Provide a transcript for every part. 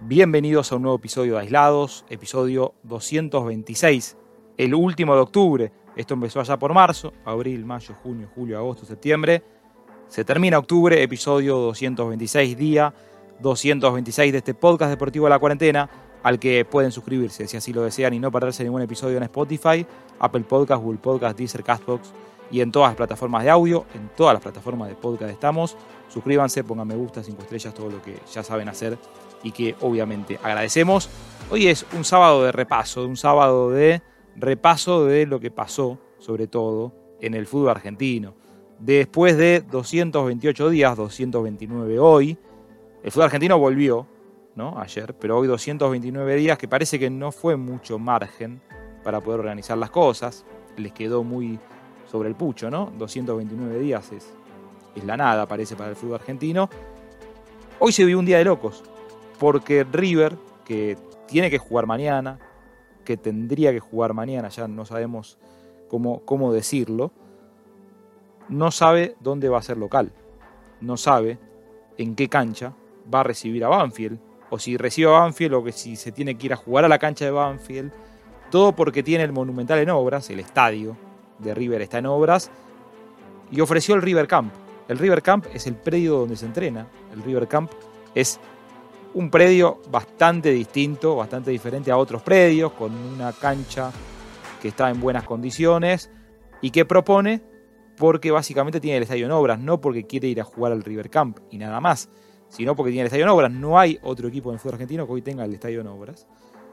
Bienvenidos a un nuevo episodio de Aislados, episodio 226, el último de octubre. Esto empezó allá por marzo, abril, mayo, junio, julio, agosto, septiembre. Se termina octubre, episodio 226, día 226 de este podcast deportivo de la cuarentena, al que pueden suscribirse si así lo desean y no perderse ningún episodio en Spotify, Apple Podcast, Google Podcast, Deezer, Castbox y en todas las plataformas de audio, en todas las plataformas de podcast estamos. Suscríbanse, pongan me gusta, 5 estrellas, todo lo que ya saben hacer y que obviamente agradecemos. Hoy es un sábado de repaso, de lo que pasó, sobre todo en el fútbol argentino. Después de 228 días, 229 hoy, el fútbol argentino volvió, ¿no? Ayer, pero hoy 229 días, que parece que no fue mucho margen para poder organizar las cosas. Les quedó muy sobre el pucho, ¿no? 229 días es la nada, parece, para el fútbol argentino. Hoy se vivió un día de locos, porque River, que tiene que jugar mañana, que tendría que jugar mañana, ya no sabemos cómo decirlo, no sabe dónde va a ser local, no sabe en qué cancha va a recibir a Banfield, o si recibe a Banfield, o que si se tiene que ir a jugar a la cancha de Banfield, todo porque tiene el Monumental en obras, el estadio de River está en obras, y ofreció el River Camp. El River Camp es el predio donde se entrena, el River Camp es un predio bastante distinto, bastante diferente a otros predios, con una cancha que está en buenas condiciones y que propone porque básicamente tiene el estadio en obras, no porque quiere ir a jugar al River Camp y nada más, sino porque tiene el estadio en obras. No hay otro equipo en el fútbol argentino que hoy tenga el estadio en obras.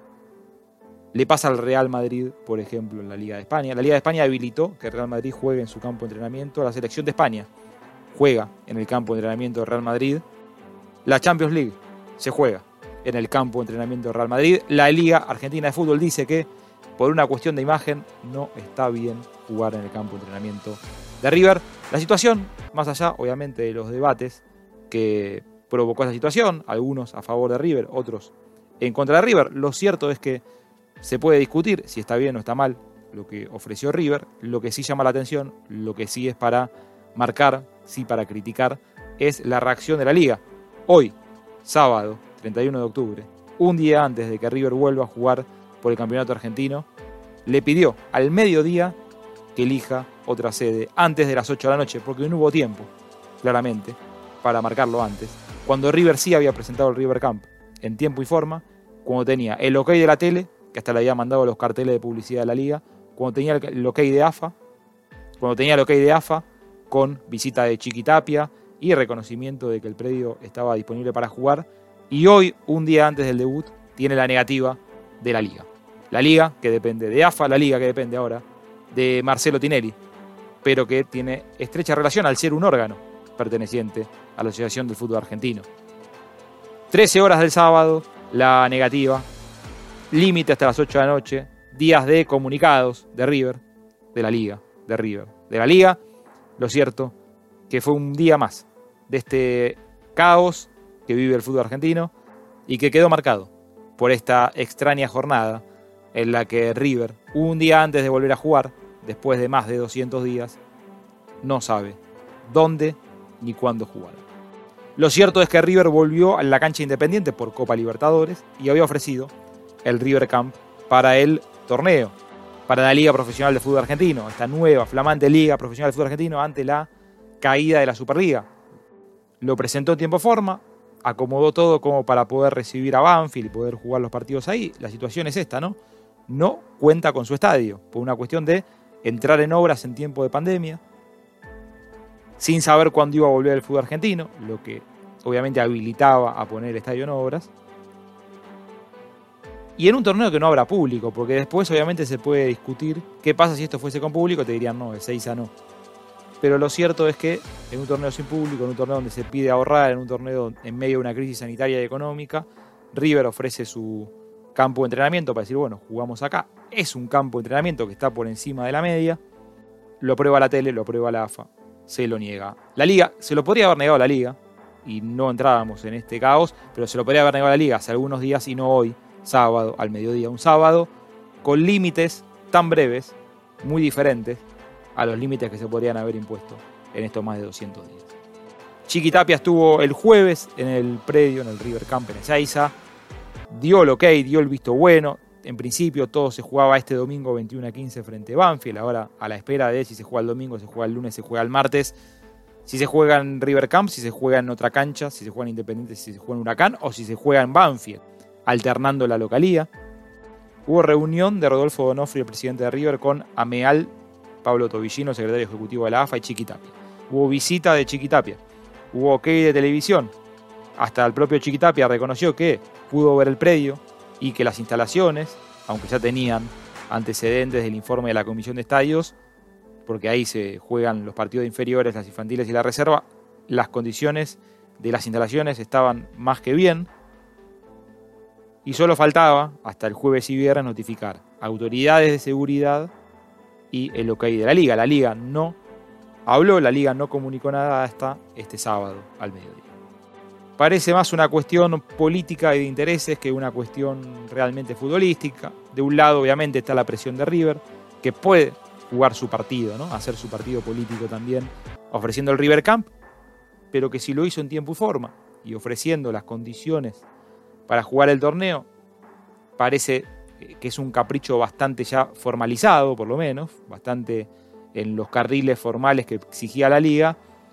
Le pasa al Real Madrid, por ejemplo, en la Liga de España. La Liga de España habilitó que el Real Madrid juegue en su campo de entrenamiento. La selección de España juega en el campo de entrenamiento del Real Madrid. La Champions League se juega en el campo de entrenamiento del Real Madrid. La Liga Argentina de Fútbol dice que por una cuestión de imagen no está bien jugar en el campo de entrenamiento de River. La situación, más allá obviamente de los debates que provocó esa situación, algunos a favor de River, otros en contra de River, lo cierto es que se puede discutir si está bien o está mal lo que ofreció River. Lo que sí llama la atención, lo que sí es para marcar, sí para criticar, es la reacción de la Liga. Hoy, sábado 31 de octubre, un día antes de que River vuelva a jugar por el campeonato argentino, le pidió al mediodía que elija otra sede antes de las 8 de la noche, porque no hubo tiempo, claramente, para marcarlo antes, cuando River sí había presentado el River Camp en tiempo y forma, cuando tenía el ok de la tele, que hasta le había mandado los carteles de publicidad de la Liga, cuando tenía el ok de AFA, con visita de Chiquitapia y reconocimiento de que el predio estaba disponible para jugar. Y hoy, un día antes del debut, tiene la negativa de la Liga. La Liga que depende de AFA, la Liga que depende ahora de Marcelo Tinelli, pero que tiene estrecha relación al ser un órgano perteneciente a la Asociación del Fútbol Argentino. 13 horas del sábado, la negativa, límite hasta las 8 de la noche, días de comunicados de River, de la Liga, de River, de la Liga. Lo cierto que fue un día más de este caos que vive el fútbol argentino y que quedó marcado por esta extraña jornada en la que River, un día antes de volver a jugar, después de más de 200 días, no sabe dónde ni cuándo jugar. Lo cierto es que River volvió a la cancha Independiente por Copa Libertadores y había ofrecido el River Camp para el torneo, para la Liga Profesional de Fútbol Argentino, esta nueva, flamante Liga Profesional de Fútbol Argentino ante la caída de la Superliga. Lo presentó en tiempo y forma, acomodó todo como para poder recibir a Banfield y poder jugar los partidos ahí. La situación es esta, ¿no? No cuenta con su estadio, por una cuestión de entrar en obras en tiempo de pandemia, sin saber cuándo iba a volver el fútbol argentino, lo que obviamente habilitaba a poner el estadio en obras. Y en un torneo que no habrá público, porque después obviamente se puede discutir qué pasa si esto fuese con público, te dirían no, el 6A no. Pero lo cierto es que en un torneo sin público, en un torneo donde se pide ahorrar, en un torneo en medio de una crisis sanitaria y económica, River ofrece su campo de entrenamiento para decir, bueno, jugamos acá. Es un campo de entrenamiento que está por encima de la media, lo aprueba la tele, lo aprueba la AFA, se lo niega la Liga. Se lo podría haber negado la Liga y no entrábamos en este caos, pero se lo podría haber negado la Liga hace algunos días y no hoy, sábado, al mediodía, un sábado, con límites tan breves, muy diferentes a los límites que se podrían haber impuesto en estos más de 200 días. Chiquitapia estuvo el jueves en el predio, en el River Camp en Ezeiza, dio el ok, dio el visto bueno. En principio todo se jugaba este domingo 21:15 frente a Banfield. Ahora a la espera de si se juega el domingo, se juega el lunes, se juega el martes. Si se juega en River Camp, si se juega en otra cancha, si se juega en Independiente, si se juega en Huracán o si se juega en Banfield, alternando la localía. Hubo reunión de Rodolfo Donofrio, el presidente de River, con Ameal, Pablo Tobillino, secretario ejecutivo de la AFA, y Chiqui Tapia. Hubo visita de Chiqui Tapia. Hubo ok de televisión. Hasta el propio Chiqui Tapia reconoció que pudo ver el predio y que las instalaciones, aunque ya tenían antecedentes del informe de la Comisión de Estadios, porque ahí se juegan los partidos inferiores, las infantiles y la reserva, las condiciones de las instalaciones estaban más que bien, y solo faltaba, hasta el jueves y viernes, notificar autoridades de seguridad y el ok de la Liga. La Liga no habló, la Liga no comunicó nada hasta este sábado al mediodía. Parece más una cuestión política y de intereses que una cuestión realmente futbolística. De un lado, obviamente, está la presión de River, que puede jugar su partido, ¿no? Hacer su partido político también, ofreciendo el River Camp, pero que si lo hizo en tiempo y forma y ofreciendo las condiciones para jugar el torneo, parece que es un capricho bastante ya formalizado, por lo menos, bastante en los carriles formales que exigía la Liga,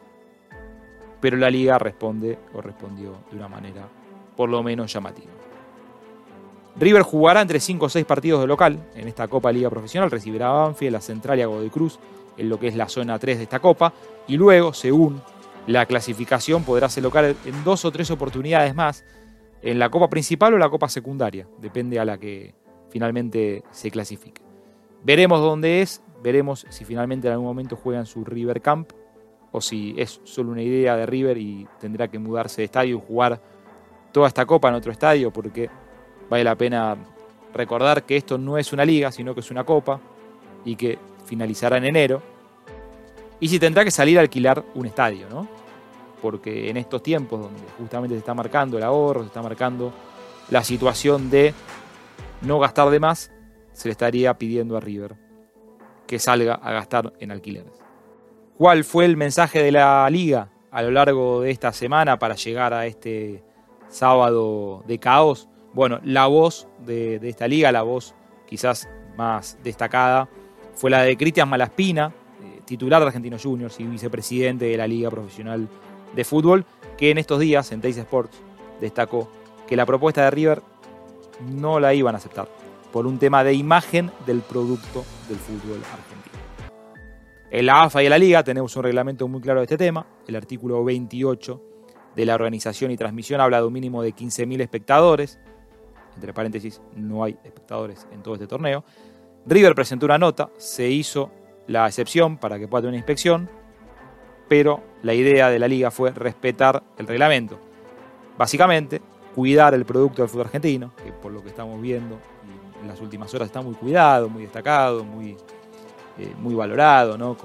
pero la Liga respondió de una manera por lo menos llamativa. River jugará entre 5 o 6 partidos de local en esta Copa Liga Profesional, recibirá a Banfield, a Central y a Godoy Cruz en lo que es la zona 3 de esta Copa, y luego, según la clasificación, podrá ser local en 2 o 3 oportunidades más en la Copa Principal o la Copa Secundaria, depende a la que finalmente se clasifique. Veremos dónde es, veremos si finalmente en algún momento juegan su River Camp o si es solo una idea de River y tendrá que mudarse de estadio y jugar toda esta Copa en otro estadio, porque vale la pena recordar que esto no es una liga, sino que es una copa y que finalizará en enero. Y si tendrá que salir a alquilar un estadio, ¿no? Porque en estos tiempos donde justamente se está marcando el ahorro, se está marcando la situación de no gastar de más, se le estaría pidiendo a River que salga a gastar en alquileres. ¿Cuál fue el mensaje de la liga a lo largo de esta semana para llegar a este sábado de caos? Bueno, la voz de esta liga, la voz quizás más destacada, fue la de Cristian Malaspina, titular de Argentinos Juniors y vicepresidente de la Liga Profesional de Fútbol, que en estos días en Teis Sports destacó que la propuesta de River no la iban a aceptar por un tema de imagen del producto del fútbol argentino. En la AFA y en la Liga tenemos un reglamento muy claro de este tema. El artículo 28 de la organización y transmisión habla de un mínimo de 15.000 espectadores. Entre paréntesis, no hay espectadores en todo este torneo. River presentó una nota, se hizo la excepción para que pueda tener una inspección, pero la idea de la Liga fue respetar el reglamento. Básicamente, cuidar el producto del fútbol argentino, que por lo que estamos viendo en las últimas horas está muy cuidado, muy destacado, muy valorado, ¿no?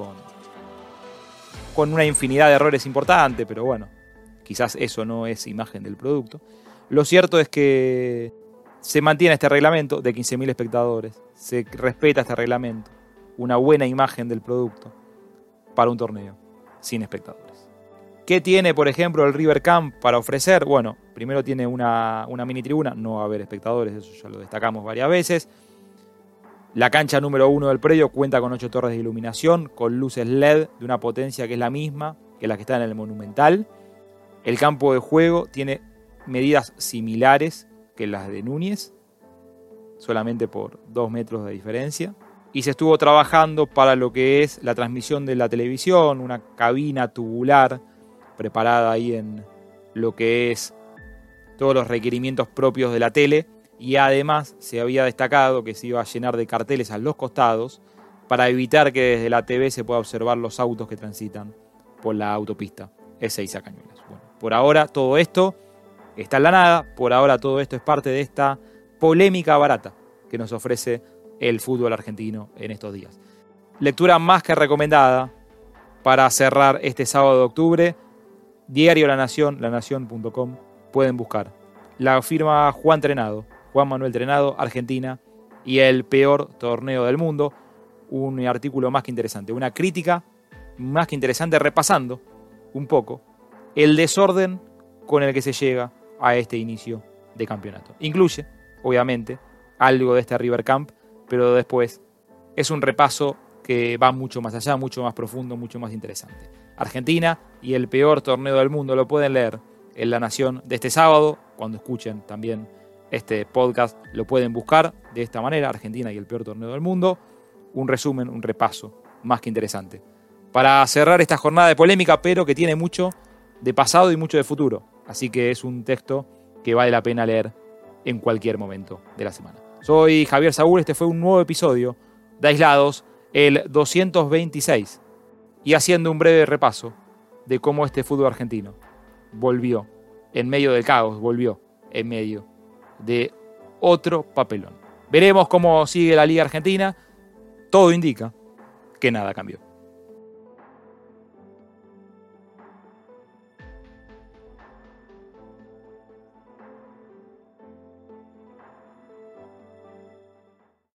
Con una infinidad de errores importantes, pero bueno, quizás eso no es imagen del producto. Lo cierto es que se mantiene este reglamento de 15.000 espectadores, se respeta este reglamento, una buena imagen del producto para un torneo sin espectadores. ¿Qué tiene, por ejemplo, el River Camp para ofrecer? Bueno, primero tiene una mini tribuna, no va a haber espectadores, eso ya lo destacamos varias veces. La cancha número 1 del predio cuenta con 8 torres de iluminación, con luces LED de una potencia que es la misma que la que está en el Monumental. El campo de juego tiene medidas similares que las de Núñez, solamente por 2 metros de diferencia. Y se estuvo trabajando para lo que es la transmisión de la televisión, una cabina tubular preparada ahí en lo que es todos los requerimientos propios de la tele, y además se había destacado que se iba a llenar de carteles a los costados para evitar que desde la TV se pueda observar los autos que transitan por la autopista E6 a Cañuelas. Bueno, por ahora todo esto está en la nada, por ahora todo esto es parte de esta polémica barata que nos ofrece el fútbol argentino en estos días. Lectura más que recomendada para cerrar este sábado de octubre. Diario La Nación, lanacion.com, pueden buscar. La firma Juan Manuel Trenado, Argentina y el peor torneo del mundo. Un artículo más que interesante, una crítica más que interesante repasando un poco el desorden con el que se llega a este inicio de campeonato. Incluye, obviamente, algo de este River Camp, pero después es un repaso que va mucho más allá, mucho más profundo, mucho más interesante. Argentina y el peor torneo del mundo lo pueden leer en La Nación de este sábado. Cuando escuchen también este podcast lo pueden buscar de esta manera, Argentina y el peor torneo del mundo. Un resumen, un repaso más que interesante. Para cerrar esta jornada de polémica, pero que tiene mucho de pasado y mucho de futuro. Así que es un texto que vale la pena leer en cualquier momento de la semana. Soy Javier Saúl, este fue un nuevo episodio de Aislados, el 226, y haciendo un breve repaso de cómo este fútbol argentino volvió en medio del caos, volvió en medio de otro papelón. Veremos cómo sigue la Liga Argentina. Todo indica que nada cambió.